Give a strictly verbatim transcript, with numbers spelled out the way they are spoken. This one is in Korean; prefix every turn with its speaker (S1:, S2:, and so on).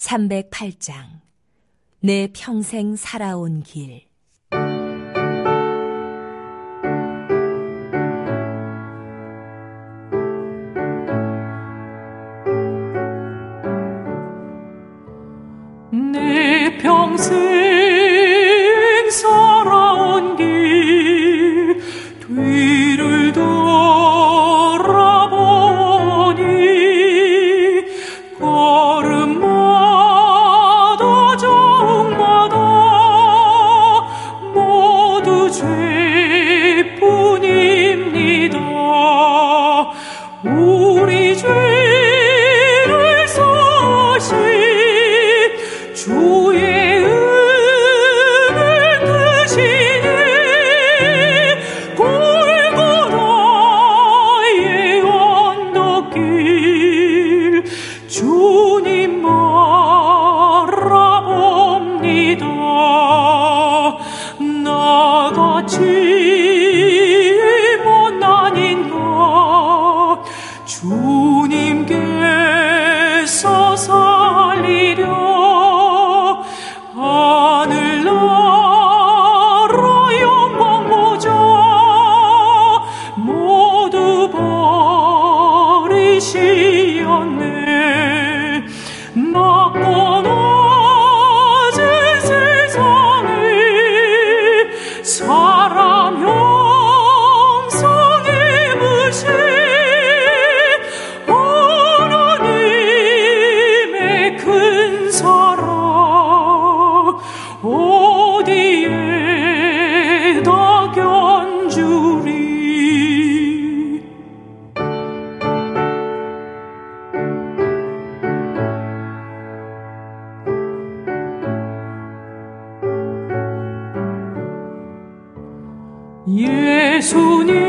S1: 삼백팔 장 내 평생 살아온 길.
S2: 내 평생 살아온 길 뒤를 돌아보니 걸음마다 적마다 모두 죄뿐입니다. 우리 죄를 사신 주의 은을 드시니 골고다의 언덕길 주님 바라봅니다. 나같이 못난 인간 주님께서 살리려 하늘나라 영광 보자 모두 버리시었네. 낮고 낮은 세상에 사람 형상 입으신 하나님의 큰 사랑 어디에다 견주리. 예수님